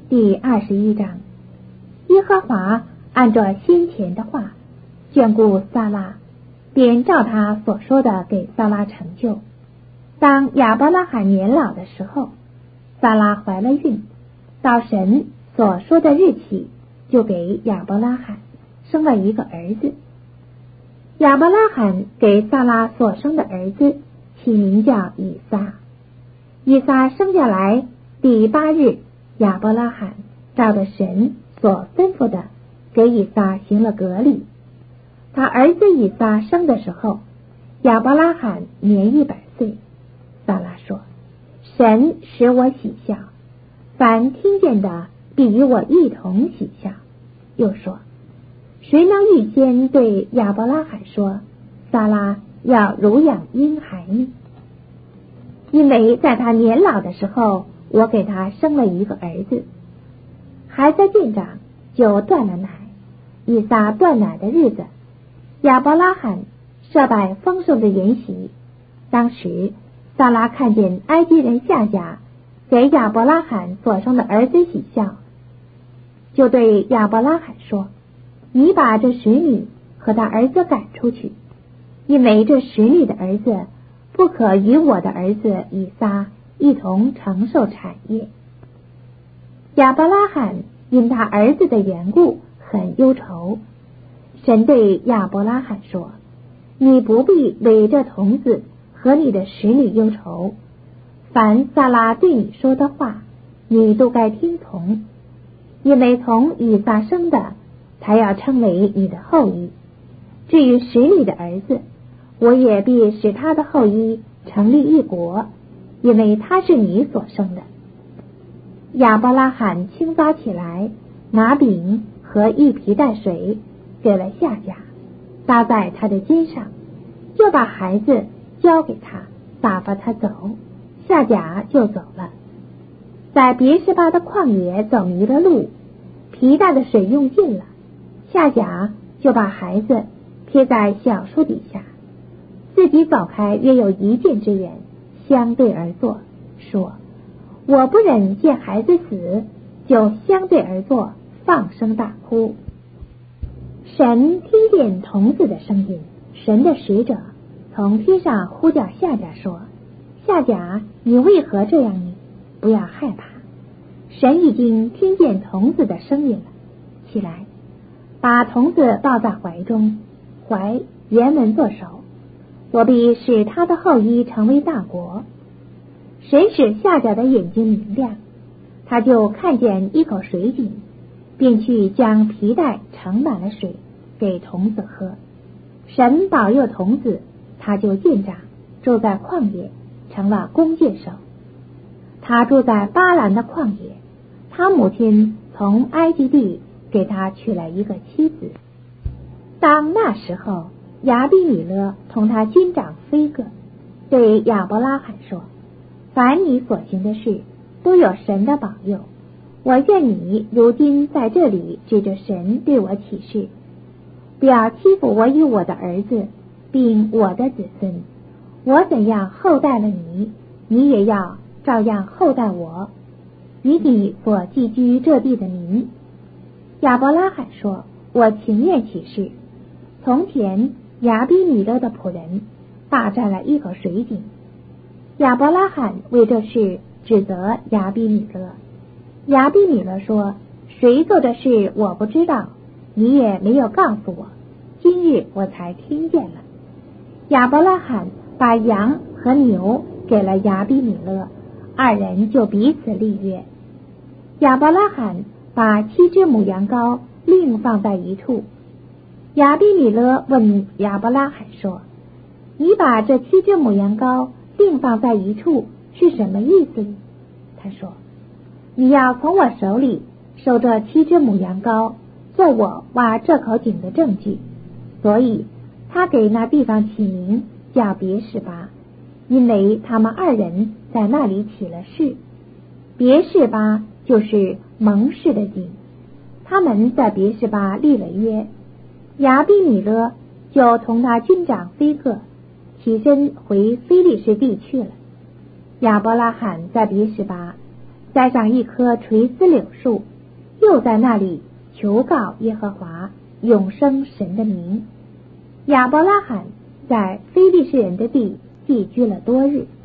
第21章。耶和华按照先前的话眷顾撒拉，便照他所说的给撒拉成就。当亚伯拉罕年老的时候，撒拉怀了孕，到神所说的日期，就给亚伯拉罕生了一个儿子。亚伯拉罕给撒拉所生的儿子起名叫以撒。以撒生下来第8日，亚伯拉罕照着神所吩咐的给以撒行了割礼。他儿子以撒生的时候，亚伯拉罕年100岁。撒拉说：神使我喜笑，凡听见的必与我一同喜笑。又说：谁能预先对亚伯拉罕说，撒拉要乳养婴孩呢？因为在他年老的时候，我给他生了一个儿子。孩子渐长，就断了奶。以撒断奶的日子，亚伯拉罕设摆丰盛的筵席。当时撒拉看见埃及人夏甲给亚伯拉罕所生的儿子喜笑，就对亚伯拉罕说：你把这使女和他儿子赶出去，因为这使女的儿子不可与我的儿子以撒一同承受产业。亚伯拉罕因他儿子的缘故很忧愁。神对亚伯拉罕说：你不必为这童子和你的使女忧愁，凡撒拉对你说的话，你都该听从，因为从以撒生的才要称为你的后裔。至于使女的儿子，我也必使他的后裔成立一国，因为他是你所生的。亚伯拉罕清早起来，拿饼和一皮带水给了夏甲，搭在他的肩上，就把孩子交给他，打发他走。夏甲就走了，在别是巴的旷野走迷了路，皮带的水用尽了，夏甲就把孩子撇在小树底下，自己走开约有1箭之远，相对而坐，说：我不忍见孩子死，就相对而坐，放声大哭。神听见童子的声音，神的使者从天上呼叫夏甲说：夏甲，你为何这样呢？不要害怕，神已经听见童子的声音了。起来，把童子抱在怀中，怀原文作手，我必使他的后裔成为大国。神使夏甲的眼睛明亮，他就看见一口水井，便去将皮带盛满了水给童子喝。神保佑童子，他就渐长，住在旷野，成了弓箭手。他住在巴兰的旷野，他母亲从埃及地给他娶了一个妻子。当那时候，亚比米勒同他军长菲戈对亚伯拉罕说：凡你所行的事，都有神的保佑。我愿你如今在这里指着神对我起誓，不要欺负我与我的儿子，并我的子孙。我怎样厚待了你，你也要照样厚待我，与你所寄居这地的民。亚伯拉罕说：我情愿起誓。从前亚比米勒的仆人霸占了一口水井，亚伯拉罕为这事指责亚比米勒。亚比米勒说：谁做这事我不知道，你也没有告诉我，今日我才听见了。亚伯拉罕把羊和牛给了亚比米勒，二人就彼此立约。亚伯拉罕把7只母羊羔另放在一处。亚比米勒问亚伯拉罕说：你把这7只母羊羔另放在一处是什么意思呢？他说：你要从我手里收这7只母羊羔，做我挖这口井的证据。所以他给那地方起名叫别是巴，因为他们二人在那里起了誓。别是巴就是盟誓的井。他们在别是巴立了约。亚比米勒就同他军长菲戈起身回非利士地去了。亚伯拉罕在别是巴， 栽上一棵垂丝柳树，又在那里求告耶和华永生神的名。亚伯拉罕在非利士人的地寄居了多日。